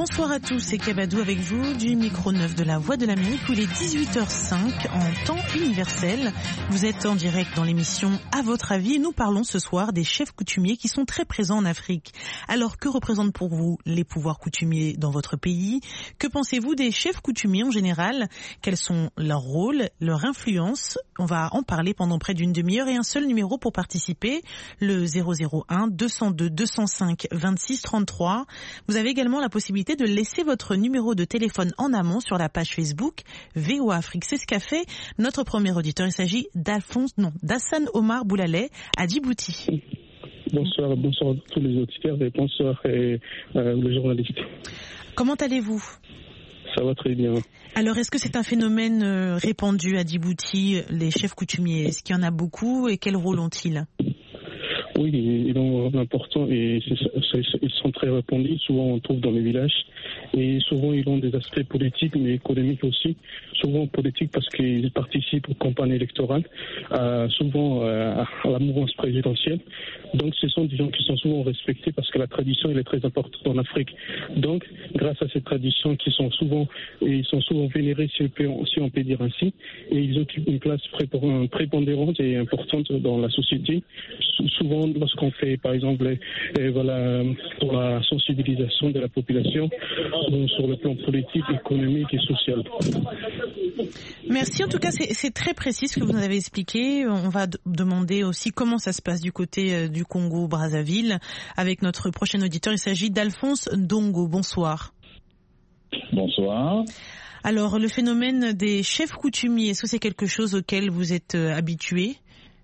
Bonsoir à tous, c'est Kabadou avec vous du micro 9 de la Voix de l'Amérique où il est 18h05 en temps universel. Vous êtes en direct dans l'émission À votre avis et nous parlons ce soir des chefs coutumiers qui sont très présents en Afrique. Alors que représentent pour vous les pouvoirs coutumiers dans votre pays? Que pensez-vous des chefs coutumiers en général? Quels sont leurs rôles, leur influence? On va en parler pendant près d'une demi-heure et un seul numéro pour participer, le 001 202 205 26 33. Vous avez également la possibilité de laisser votre numéro de téléphone en amont sur la page Facebook VOA Afrique. C'est ce qu'a fait notre premier auditeur. Il s'agit d'Hassan Omar Boulaleh à Djibouti. Bonsoir à tous les auditeurs et bonsoir les journalistes. Comment allez-vous? Ça va très bien. Alors, est-ce que c'est un phénomène répandu à Djibouti, les chefs coutumiers? Est-ce qu'il y en a beaucoup et quel rôle ont-ils? Oui, ils ont un important et ils sont très répandus. Souvent, on trouve dans les villages. Et souvent, ils ont des aspects politiques, mais économiques aussi. Souvent politiques parce qu'ils participent aux campagnes électorales, souvent à la mouvance présidentielle. Donc, ce sont des gens qui sont souvent respectés parce que la tradition, elle est très importante en Afrique. Donc, grâce à ces traditions qui sont souvent vénérées, si on peut dire ainsi, et ils occupent une place prépondérante et importante dans la société. Souvent, lorsqu'on fait, par exemple, pour la sensibilisation de la population sur le plan politique, économique et social. Merci. En tout cas, c'est très précis ce que vous nous avez expliqué. On va demander aussi comment ça se passe du côté du Congo-Brazzaville avec notre prochain auditeur. Il s'agit d'Alphonse Ndongo. Bonsoir. Bonsoir. Alors, le phénomène des chefs coutumiers, est-ce que c'est quelque chose auquel vous êtes habitué?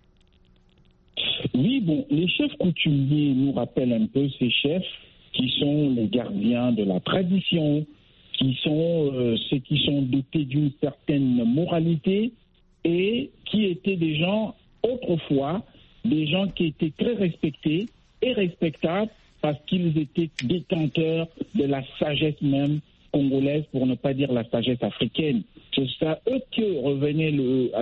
Oui, les chefs coutumiers nous rappellent un peu ces chefs qui sont les gardiens de la tradition, qui sont ceux qui sont dotés d'une certaine moralité et qui étaient des gens, autrefois, des gens qui étaient très respectés et respectables parce qu'ils étaient détenteurs de la sagesse même congolaise, pour ne pas dire la sagesse africaine. C'est à eux qu'il revenait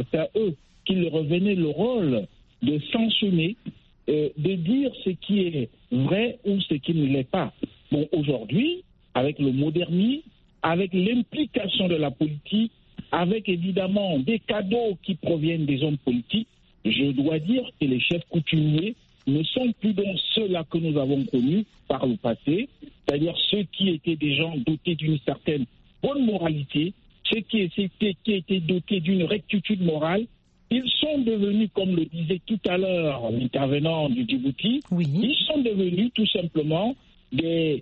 le rôle de sanctionner, de dire ce qui est vrai ou ce qui ne l'est pas. Bon, aujourd'hui, avec le modernisme, avec l'implication de la politique, avec évidemment des cadeaux qui proviennent des hommes politiques, je dois dire que les chefs coutumiers ne sont plus donc ceux-là que nous avons connus par le passé, c'est-à-dire ceux qui étaient des gens dotés d'une certaine bonne moralité, ceux qui étaient dotés d'une rectitude morale. Ils sont devenus, comme le disait tout à l'heure l'intervenant du Djibouti, oui. Ils sont devenus tout simplement des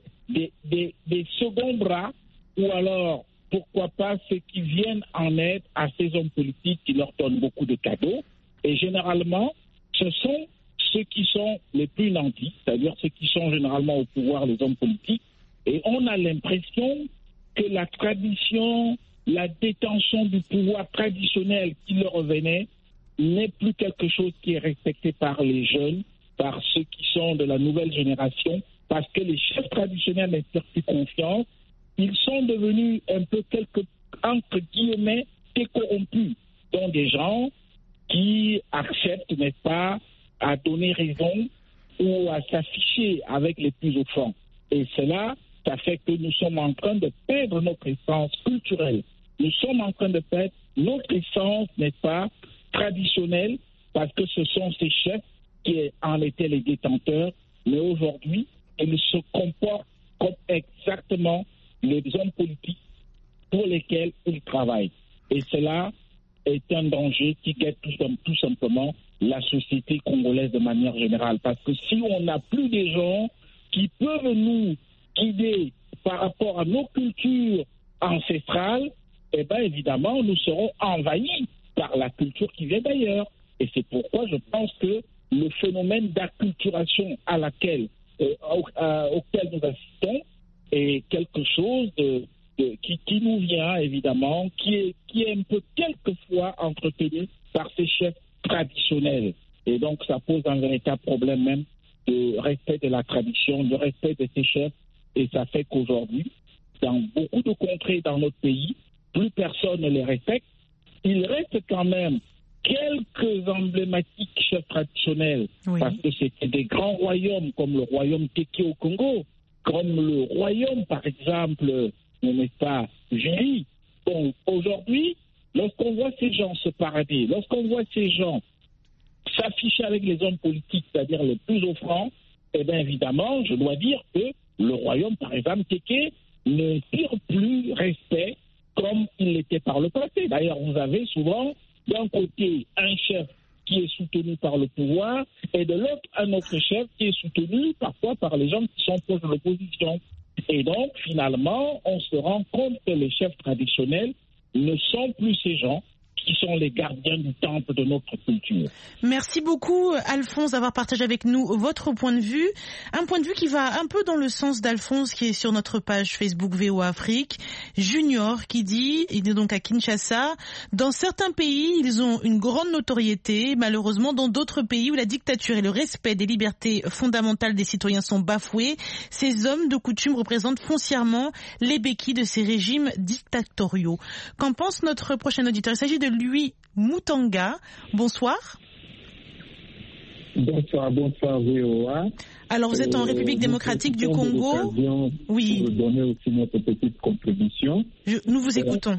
seconds bras, ou alors, pourquoi pas, ceux qui viennent en aide à ces hommes politiques qui leur donnent beaucoup de cadeaux. Et généralement, ce sont ceux qui sont les plus nantis, c'est-à-dire ceux qui sont généralement au pouvoir, les hommes politiques. Et on a l'impression que la tradition, la détention du pouvoir traditionnel qui leur revenait, n'est plus quelque chose qui est respecté par les jeunes, par ceux qui sont de la nouvelle génération, parce que les chefs traditionnels n'inspirent plus confiance. Ils sont devenus un peu entre guillemets, des corrompus, dont des gens qui acceptent, n'est-ce pas, à donner raison ou à s'afficher avec les plus offrants. Et cela, ça fait que nous sommes en train de perdre notre essence culturelle. Nous sommes en train de perdre notre essence, n'est-ce pas, traditionnelle, parce que ce sont ces chefs qui en étaient les détenteurs, mais aujourd'hui, ils se comportent comme exactement les hommes politiques pour lesquels ils travaillent. Et cela est un danger qui guette tout simplement la société congolaise de manière générale. Parce que si on n'a plus des gens qui peuvent nous guider par rapport à nos cultures ancestrales, eh bien évidemment, nous serons envahis par la culture qui vient d'ailleurs. Et c'est pourquoi je pense que le phénomène d'acculturation auquel nous assistons est quelque chose qui nous vient évidemment, qui est un peu quelquefois entretenu par ces chefs traditionnels. Et donc ça pose un véritable problème même de respect de la tradition, de respect de ces chefs. Et ça fait qu'aujourd'hui, dans beaucoup de contrées dans notre pays, plus personne ne les respecte. Il reste quand même quelques emblématiques chefs traditionnels, oui, parce que c'était des grands royaumes comme le royaume Teke au Congo, comme le royaume, par exemple, n'est pas juif. Donc aujourd'hui, lorsqu'on voit ces gens se parader, lorsqu'on voit ces gens s'afficher avec les hommes politiques, c'est-à-dire les plus offrants, eh bien évidemment, je dois dire que le royaume, par exemple, Téké, ne tire plus respect comme il l'était par le passé. D'ailleurs, vous avez souvent, d'un côté, un chef qui est soutenu par le pouvoir, et de l'autre, un autre chef qui est soutenu parfois par les gens qui sont proches de l'opposition. Et donc, finalement, on se rend compte que les chefs traditionnels ne sont plus ces gens qui sont les gardiens du temple de notre culture. Merci beaucoup, Alphonse, d'avoir partagé avec nous votre point de vue. Un point de vue qui va un peu dans le sens d'Alphonse, qui est sur notre page Facebook VOA Afrique. Junior, qui dit, il est donc à Kinshasa, dans certains pays, ils ont une grande notoriété. Malheureusement, dans d'autres pays où la dictature et le respect des libertés fondamentales des citoyens sont bafoués, ces hommes de coutume représentent foncièrement les béquilles de ces régimes dictatoriaux. Qu'en pense notre prochain auditeur? Il s'agit de Louis Moutanga. Bonsoir. Bonsoir VOA. Alors vous êtes en République démocratique du Congo. Oui. Pour donner aussi notre petite contribution. Nous vous écoutons.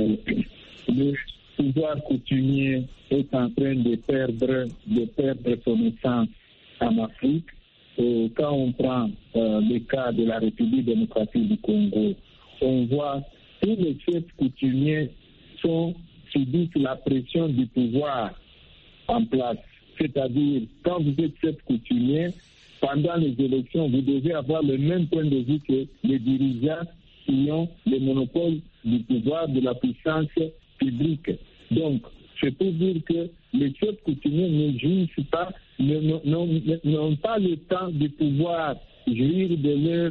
Le pouvoir coutumier est en train de perdre son essence en Afrique. Quand on prend le cas de la République démocratique du Congo, on voit tous les chefs coutumiers subissent la pression du pouvoir en place. C'est-à-dire, quand vous êtes chef coutumier, pendant les élections, vous devez avoir le même point de vue que les dirigeants qui ont le monopole du pouvoir, de la puissance publique. Donc, c'est pour dire que les chefs coutumiers ne jouissent pas, n'ont pas le temps de pouvoir jouir de leur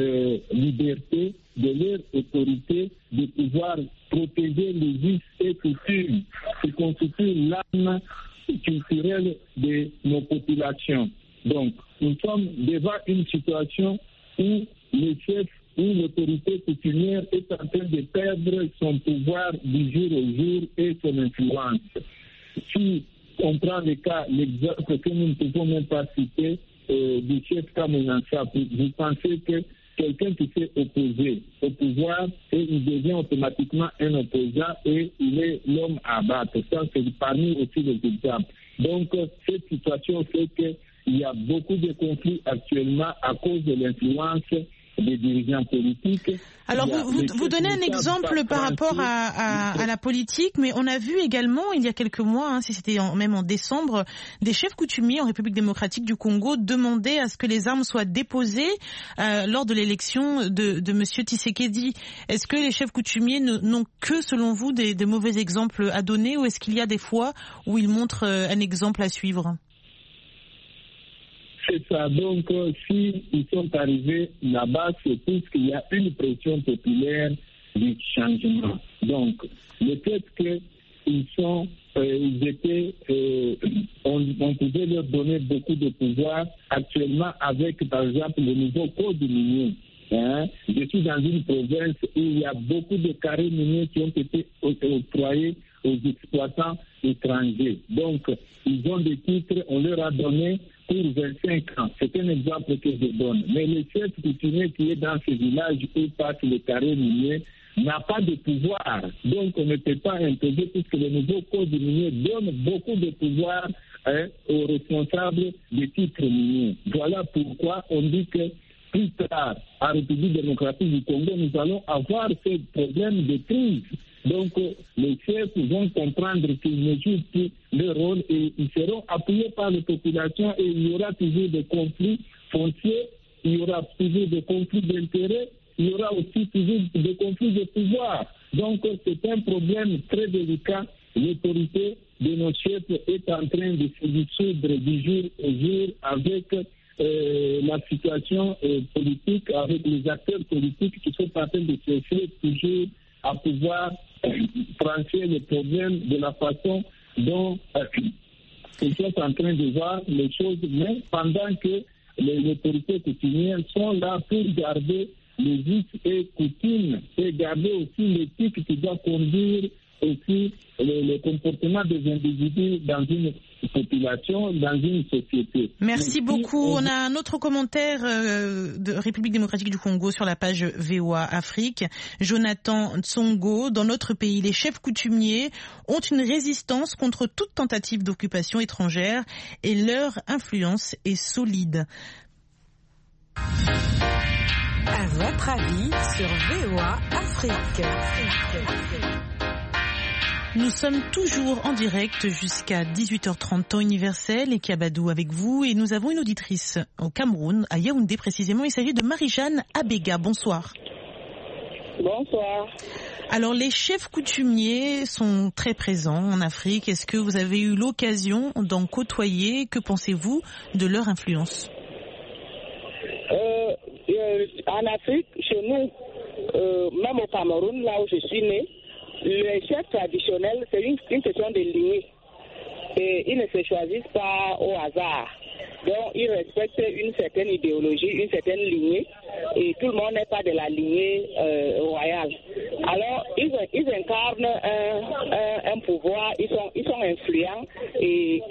liberté, de leur autorité, de pouvoir protéger les vices et coutumes qui constituent l'âme culturelle de nos populations. Donc, nous sommes devant une situation où le chef ou l'autorité coutumière est en train de perdre son pouvoir du jour au jour et son influence. Si on prend l'exemple que nous ne pouvons même pas citer du chef Kamunansa, vous pensez que quelqu'un qui s'est opposé au pouvoir et il devient automatiquement un opposant et il est l'homme à battre. Ça, c'est parmi aussi les exemples. Donc, cette situation fait qu'il y a beaucoup de conflits actuellement à cause de l'influence des dirigeants politiques. Alors, vous donnez un exemple par rapport à la politique, mais on a vu également, il y a quelques mois, si c'était même en décembre, des chefs coutumiers en République démocratique du Congo demandaient à ce que les armes soient déposées lors de l'élection de M. Tshisekedi. Est-ce que les chefs coutumiers n'ont que, selon vous, des mauvais exemples à donner, ou est-ce qu'il y a des fois où ils montrent un exemple à suivre? C'est ça. Donc, s'ils sont arrivés là-bas, c'est parce qu'il y a une pression populaire du changement. Donc, le fait qu'ils étaient, on pouvait leur donner beaucoup de pouvoir actuellement avec, par exemple, le nouveau code minier. Je suis dans une province où il y a beaucoup de carrés miniers qui ont été octroyés aux exploitants étrangers. Donc, ils ont des titres, on leur a donné pour 25 ans. C'est un exemple que je donne. Mais le chef coutumier qui est dans ce village où passe le carré minier n'a pas de pouvoir. Donc, on ne peut pas imposer puisque le nouveau code minier donne beaucoup de pouvoir aux responsables des titres miniers. Voilà pourquoi on dit que plus tard, en République démocratique du Congo, nous allons avoir ce problème de crise. Donc, les chefs vont comprendre qu'ils ne jouent plus leur rôle et ils seront appuyés par les populations et il y aura toujours des conflits fonciers, il y aura toujours des conflits d'intérêts, il y aura aussi toujours des conflits de pouvoir. Donc, c'est un problème très délicat. L'autorité de nos chefs est en train de se dissoudre du jour au jour avec la situation politique, avec les acteurs politiques qui sont en train de chercher toujours à pouvoir trancher les problèmes de la façon dont ils sont en train de voir les choses, mais pendant que les autorités coutumières sont là pour garder les us et coutumes et garder aussi l'éthique qui doit conduire aussi le comportement des individus dans une population, dans une société. Merci beaucoup. On a un autre commentaire de République démocratique du Congo sur la page VOA Afrique. Jonathan Tsongo, dans notre pays, les chefs coutumiers ont une résistance contre toute tentative d'occupation étrangère et leur influence est solide. À votre avis sur VOA Afrique. Nous sommes toujours en direct jusqu'à 18h30 temps universel et Kiabadou avec vous et nous avons une auditrice au Cameroun, à Yaoundé précisément. Il s'agit de Marie-Jeanne Abega. Bonsoir. Bonsoir. Alors les chefs coutumiers sont très présents en Afrique. Est-ce que vous avez eu l'occasion d'en côtoyer? Que pensez-vous de leur influence? En Afrique, chez nous, même au Cameroun, là où je suis née, les chefs traditionnels, c'est une question de lignée. Et ils ne se choisissent pas au hasard. Donc, ils respectent une certaine idéologie, une certaine lignée, et tout le monde n'est pas de la lignée royale. Alors, ils incarnent un pouvoir, ils sont influents, et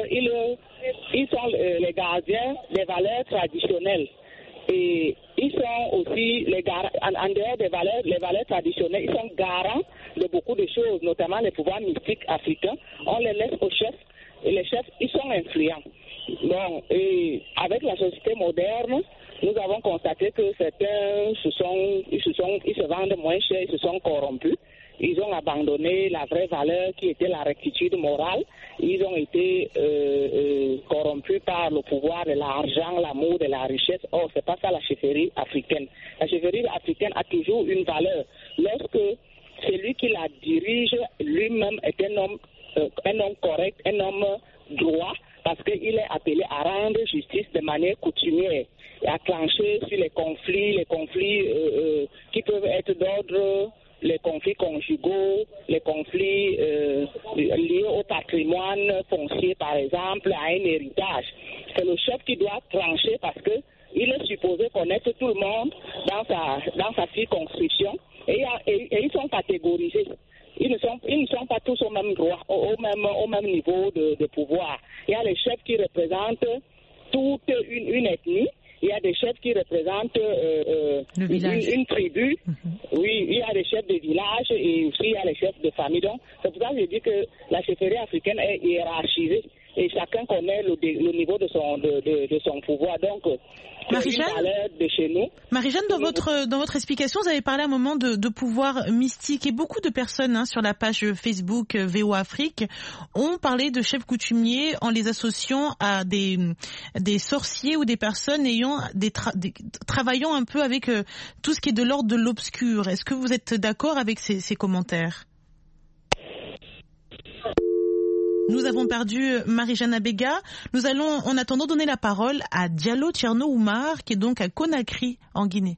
ils sont les gardiens des valeurs traditionnelles. Et ils sont aussi, en dehors des valeurs, les valeurs traditionnelles, ils sont garants de beaucoup de choses, notamment les pouvoirs mystiques africains. On les laisse aux chefs, et les chefs, ils sont influents. Bon, et avec la société moderne, nous avons constaté que certains ils se vendent moins cher, ils se sont corrompus. Ils ont abandonné la vraie valeur qui était la rectitude morale. Ils ont été corrompus par le pouvoir de l'argent, l'amour de la richesse. Or, c'est pas ça la chefferie africaine. La chefferie africaine a toujours une valeur. Lorsque celui qui la dirige lui-même est un homme correct, un homme droit, parce qu'il est appelé à rendre justice de manière coutumière et à trancher sur les conflits qui peuvent être d'ordre, les conflits conjugaux, les conflits liés au patrimoine foncier, par exemple, à un héritage. C'est le chef qui doit trancher parce que il est supposé connaître tout le monde dans sa circonscription et ils sont catégorisés. Ils ne sont pas tous au même droit, au même niveau de pouvoir. Il y a les chefs qui représentent toute une ethnie. Il y a des chefs qui représentent une tribu. Oui, il y a des chefs de village et aussi il y a les chefs de famille. Donc, c'est pour ça que je dis que la chefferie africaine est hiérarchisée et chacun connaît le niveau de son pouvoir. Donc, Marie-Jeanne, de chez nous. Marie-Jeanne, dans votre explication, vous avez parlé à un moment de pouvoir mystique et beaucoup de personnes sur la page Facebook VOA Afrique ont parlé de chefs coutumiers en les associant à des sorciers ou des personnes travaillant un peu avec tout ce qui est de l'ordre de l'obscur. Est-ce que vous êtes d'accord avec ces commentaires? Nous avons perdu Marie-Jeanne Abega. Nous allons, en attendant, donner la parole à Diallo Tcherno Oumar, qui est donc à Conakry, en Guinée.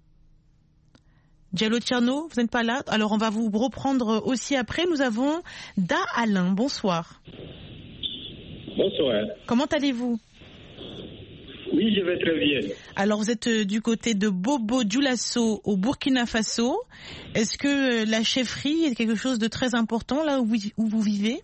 Diallo Tcherno, vous n'êtes pas là? Alors, on va vous reprendre aussi après. Nous avons Da Alain. Bonsoir. Bonsoir. Comment allez-vous? Oui, je vais très bien. Alors, vous êtes du côté de Bobo Dioulasso au Burkina Faso. Est-ce que la chefferie est quelque chose de très important là où vous vivez?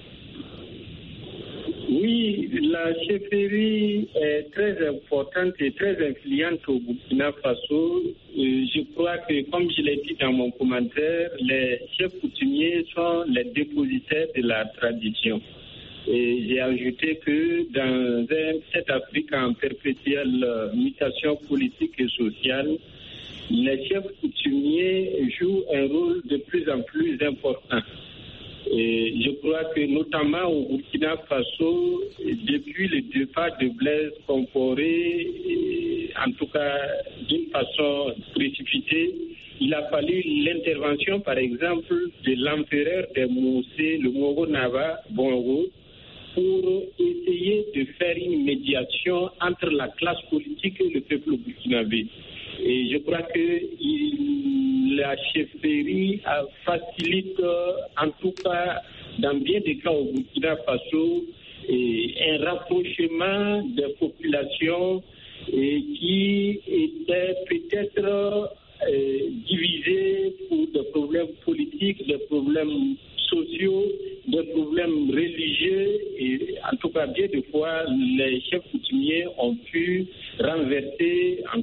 Oui, la chefferie est très importante et très influente au Burkina Faso. Je crois que, comme je l'ai dit dans mon commentaire, les chefs coutumiers sont les dépositaires de la tradition. Et j'ai ajouté que dans cette Afrique en perpétuelle mutation politique et sociale, les chefs coutumiers jouent un rôle de plus en plus important. Et je crois que notamment au Burkina Faso, depuis le départ de Blaise Compaoré, en tout cas d'une façon précipitée, il a fallu l'intervention par exemple de l'empereur des Moussé, le Moro Nava Bongo, pour essayer de faire une médiation entre la classe politique et le peuple burkinabé. Et je crois que la chefferie facilite, en tout cas dans bien des cas au Burkina Faso, un rapprochement des populations qui étaient peut-être divisées pour des problèmes politiques, des problèmes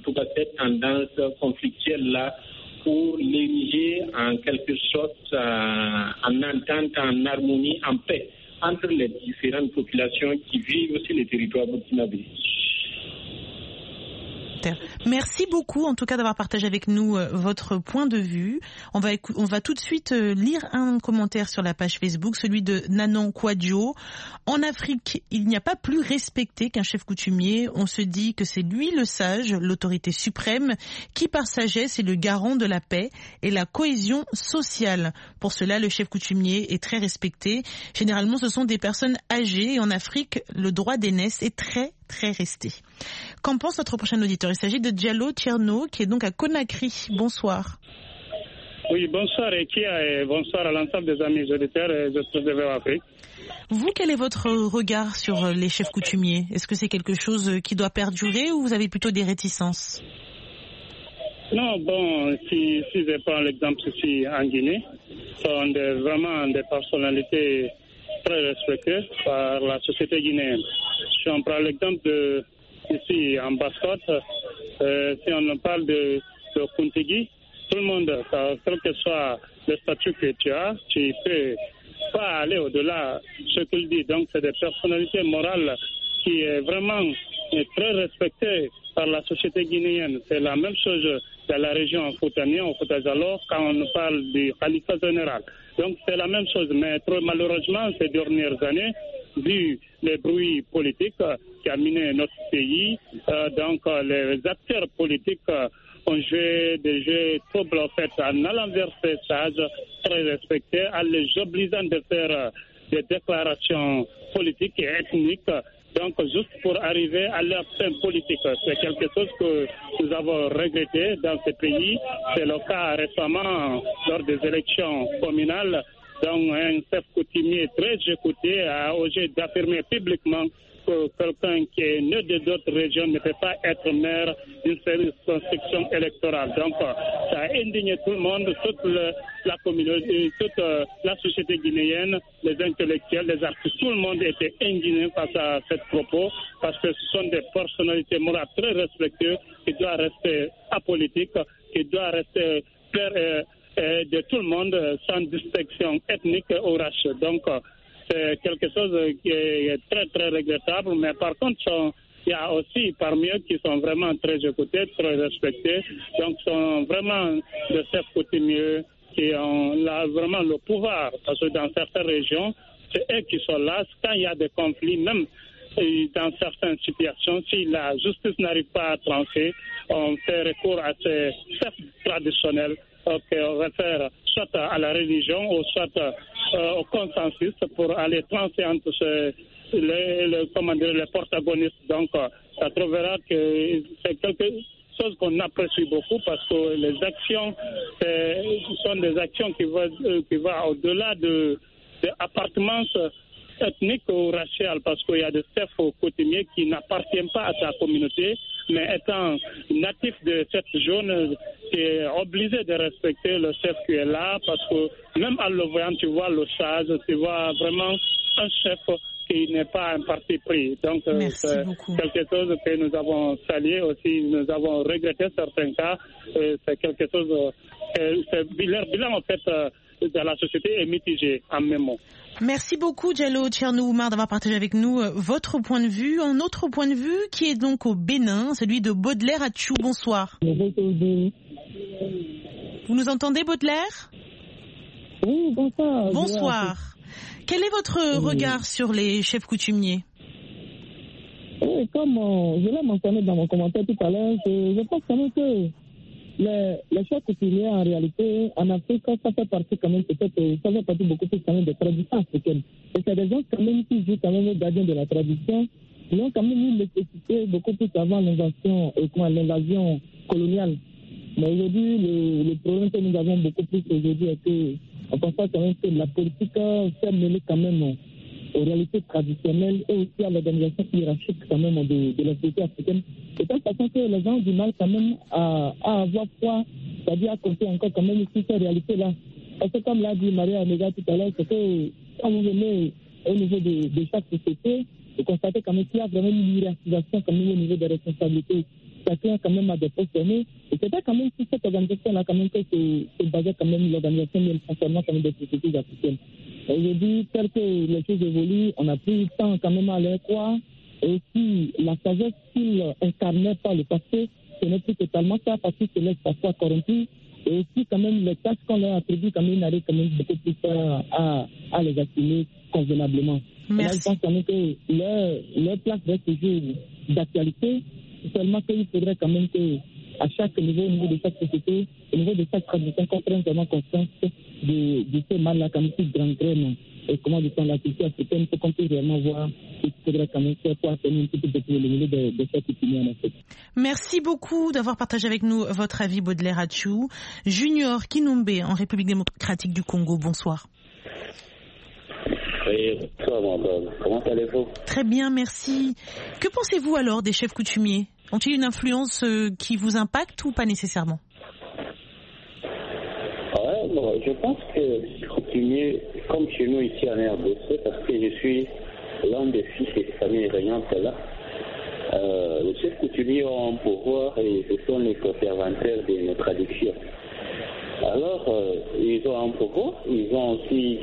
tout cas cette tendance conflictuelle-là, pour l'ériger en quelque sorte en entente, en harmonie, en paix entre les différentes populations qui vivent sur les territoires burkinabés. Merci beaucoup en tout cas d'avoir partagé avec nous votre point de vue. On va tout de suite lire un commentaire sur la page Facebook, celui de Nanon Kwadjo. En Afrique, il n'y a pas plus respecté qu'un chef coutumier. On se dit que c'est lui le sage, l'autorité suprême, qui par sagesse est le garant de la paix et la cohésion sociale. Pour cela, le chef coutumier est très respecté. Généralement, ce sont des personnes âgées et en Afrique, le droit d'aînesse est très resté. Qu'en pense notre prochain auditeur? Il s'agit de Diallo Tierno, qui est donc à Conakry. Bonsoir. Oui, bonsoir Ekia et bonsoir à l'ensemble des amis auditeurs et de VOA Afrique. Vous, quel est votre regard sur les chefs coutumiers? Est-ce que c'est quelque chose qui doit perdurer ou vous avez plutôt des réticences? Non, bon, si je prends l'exemple ici en Guinée, sont vraiment des personnalités très respectées par la société guinéenne. Si on prend l'exemple ici en Basse-Côte, si on parle de Kuntigi, tout le monde, quel que soit le statut que tu as, tu peux pas aller au-delà de ce qu'il dit. Donc, c'est des personnalités morales qui est vraiment très respectées par la société guinéenne. C'est la même chose dans la région Foutania, au Fouta-Jallo, quand on parle du Khalifa général. Donc, c'est la même chose. Mais trop malheureusement, ces dernières années, vu les bruits politiques qui ont miné notre pays, donc les acteurs politiques ont joué des jeux troubles en fait, en allant vers ces sages très respectés, en les obligeant de faire des déclarations politiques et ethniques, donc juste pour arriver à leur fin politique. C'est quelque chose que nous avons regretté dans ce pays. C'est le cas récemment lors des élections communales. Donc un chef coutumier très écouté a osé d'affirmer publiquement que quelqu'un qui est né d'autres régions ne peut pas être maire d'une circonscription électorale. Donc, ça a indigné tout le monde, toute la communauté, toute la société guinéenne, les intellectuels, les artistes, tout le monde était indigné face à cette propos parce que ce sont des personnalités morales très respectueuses qui doivent rester apolitiques, qui doivent rester de tout le monde sans distinction ethnique ou raciale. Donc, c'est quelque chose qui est très regrettable, mais par contre, il y a aussi parmi eux qui sont vraiment très écoutés, très respectés, donc sont vraiment des chefs coutumiers qui ont là vraiment le pouvoir, parce que dans certaines régions, c'est eux qui sont là. Quand il y a des conflits, même dans certaines situations, si la justice n'arrive pas à trancher, on fait recours à ces chefs traditionnels qu'on réfère soit à la religion ou soit au consensus pour aller trancher entre les protagonistes. Donc, ça trouvera que c'est quelque chose qu'on apprécie beaucoup parce que les actions sont des actions qui vont au-delà de appartenance ethnique ou raciale, parce qu'il y a des chefs coutumiers qui n'appartiennent pas à sa communauté, mais étant natif de cette zone, tu es obligé de respecter le chef qui est là, parce que même en le voyant, tu vois le sage, tu vois vraiment un chef qui n'est pas un parti pris. Donc, c'est quelque chose que nous avons salué aussi, nous avons regretté certains cas, c'est quelque chose, leur bilan en fait de la société est mitigé en même mot. Merci beaucoup Diallo Tierno Oumar d'avoir partagé avec nous votre point de vue. Un autre point de vue qui est donc au Bénin, celui de Baudelaire Atchou. Bonsoir. Vous nous entendez Baudelaire? Oui, bonsoir. Bonsoir. Quel est votre regard sur les chefs coutumiers? Oui, comme je l'ai mentionné dans mon commentaire tout à l'heure, je pense quand même que les chefs coutumiers, en réalité, en Afrique, ça fait partie quand même, ça fait partie beaucoup plus quand même des traditions africaines. Et c'est des gens quand même qui jouent quand même les gardiens de la tradition. Ils ont quand même eu nécessité beaucoup plus avant l'invasion coloniale. Mais aujourd'hui, le problème que nous avons beaucoup plus aujourd'hui est que, on constate quand même que la politique s'est mêlée quand même aux réalités traditionnelles et aussi à l'organisation hiérarchique quand même de la société africaine. De telle façon que les gens ont du mal quand même à avoir foi, c'est-à-dire à compter encore quand même sur ces réalités-là. Parce que comme l'a dit Maria Omega tout à l'heure, c'est que quand vous venez au niveau de chaque société, vous constatez quand même qu'il y a vraiment une hiérarchisation quand même au niveau des responsabilités. chacun quand même a des postes donnés. Et c'était quand même sur cette organisation-là quand même que se basait quand même l'organisation de concernant quand même des processus africaines. Aujourd'hui, tel que les choses évoluent, on a pris le temps quand même à les croire. Et aussi, la sagesse qu'ils incarnaient par le passé, ce n'est plus totalement ça parce qu'ils se laissent parfois corrompus. Et aussi, quand même, les tâches qu'on leur attribue, quand même, ils arrivent quand même beaucoup plus à les assumer convenablement. Merci. Là, je pense quand même que leur place reste toujours d'actualité. Seulement qu'il faudrait quand même qu'à chaque niveau, au niveau de chaque société, au niveau de chaque tradition, qu'on prenne vraiment conscience de ce mal-là, quand même, qui gangrène. Et comment de temps la culture africaine, pour qu'on puisse vraiment voir ce qu'il faudrait quand même faire pour atteindre un petit peu de l'éliminer de cette épidémie en Afrique. Merci beaucoup d'avoir partagé avec nous votre avis, Baudelaire Atchou. Junior Kinumbe, en République démocratique du Congo, bonsoir. Oui, bonsoir madame. Comment allez-vous? Très bien, merci. Que pensez-vous alors des chefs coutumiers? Ont-ils une influence qui vous impacte ou pas nécessairement? Bon, je pense que les coutumiers, comme chez nous ici en RDC, parce que je suis l'un des fils des familles régnantes là, les chefs coutumiers ont un pouvoir et ce sont les conservateurs de nos traditions. Alors, ils ont un pouvoir, ils ont aussi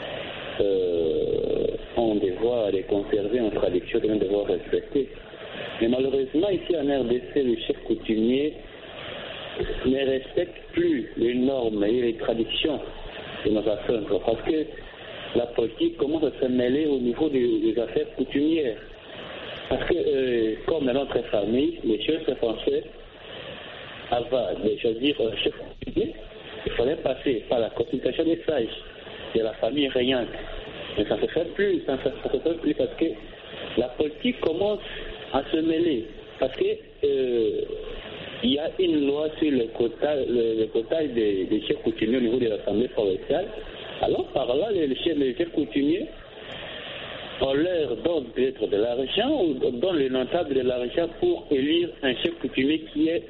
un devoir de conserver nos traditions, un devoir respecter. Mais malheureusement, ici en RDC, les chefs coutumiers ne respectent plus les normes et les traditions de nos ancêtres parce que la politique commence à se mêler au niveau des affaires coutumières. Parce que, comme dans notre famille, les chefs français, avant de choisir un chef coutumier, il fallait passer par la consultation des sages de la famille régnante. Mais ça ne se fait plus, parce que la politique commence à se mêler. Parce que il y a une loi sur le quotage des chefs coutumiers au niveau de l'Assemblée provinciale. Alors par là, les chefs coutumiers, on leur donne peut-être de l'argent ou donne le notable de l'argent pour élire un chef coutumier qui est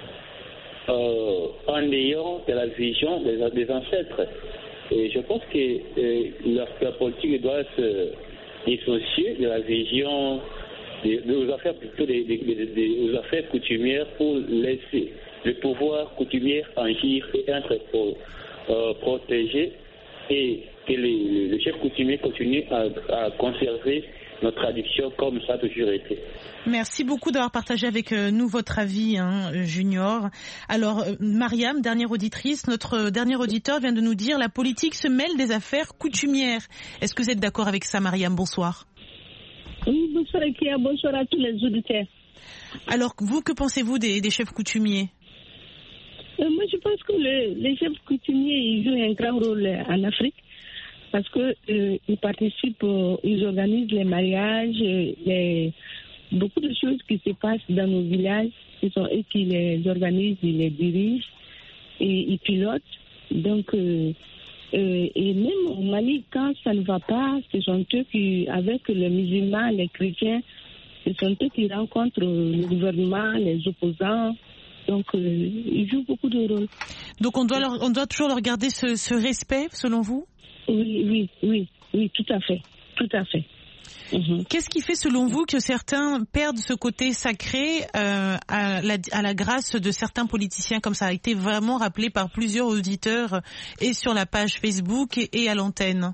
en ayant de la vision des ancêtres. Et je pense que la politique doit se dissocier de la vision des affaires plutôt des affaires coutumières pour laisser le pouvoir coutumier agir et être protégé et que les chefs coutumiers continuent à conserver nos traditions comme ça a toujours été. Merci beaucoup d'avoir partagé avec nous votre avis, Junior. Alors, Mariam, dernière auditrice, notre dernier auditeur vient de nous dire la politique se mêle des affaires coutumières. Est-ce que vous êtes d'accord avec ça, Mariam? Bonsoir. Oui, bonsoir Ekia, bonsoir à tous les auditeurs. Alors, vous, que pensez-vous des chefs coutumiers? Moi, je pense que les chefs coutumiers ils jouent un grand rôle en Afrique parce que ils participent, ils organisent les mariages, beaucoup de choses qui se passent dans nos villages. Ce sont eux qui les organisent, ils les dirigent et ils pilotent. Donc, et même au Mali, quand ça ne va pas, ce sont eux qui, avec les musulmans, les chrétiens, ce sont eux qui rencontrent le gouvernement, les opposants. Donc, ils jouent beaucoup de rôles. Donc, on doit toujours leur garder ce respect, selon vous? Oui, tout à fait. Qu'est-ce qui fait, selon vous, que certains perdent ce côté sacré à la grâce de certains politiciens, comme ça a été vraiment rappelé par plusieurs auditeurs et sur la page Facebook et à l'antenne?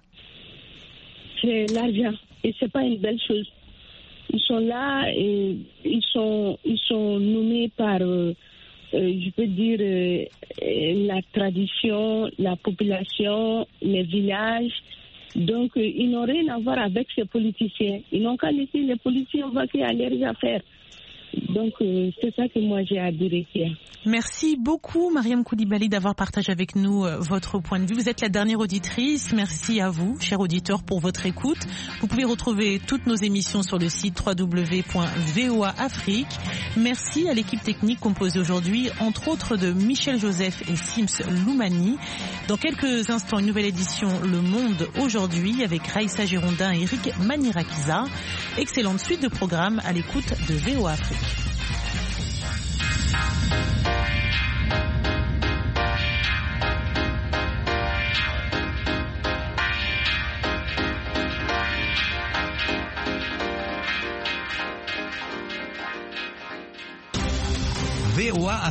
C'est l'argent, et c'est pas une belle chose. Ils sont là et ils sont nommés par, je peux dire, la tradition, la population, les villages. Donc, ils n'ont rien à voir avec ces politiciens. Ils n'ont qu'à laisser les politiciens vaquer à leurs affaires. Donc, c'est ça que moi j'ai à dire ici. Merci beaucoup, Mariam Koulibaly, d'avoir partagé avec nous votre point de vue. Vous êtes la dernière auditrice. Merci à vous, chers auditeurs, pour votre écoute. Vous pouvez retrouver toutes nos émissions sur le site www.voaafrique. Merci à l'équipe technique composée aujourd'hui, entre autres, de Michel Joseph et Sims Loumani. Dans quelques instants, une nouvelle édition Le Monde aujourd'hui avec Raïssa Girondin et Eric Manirakiza. Excellente suite de programme à l'écoute de VOA Afrique.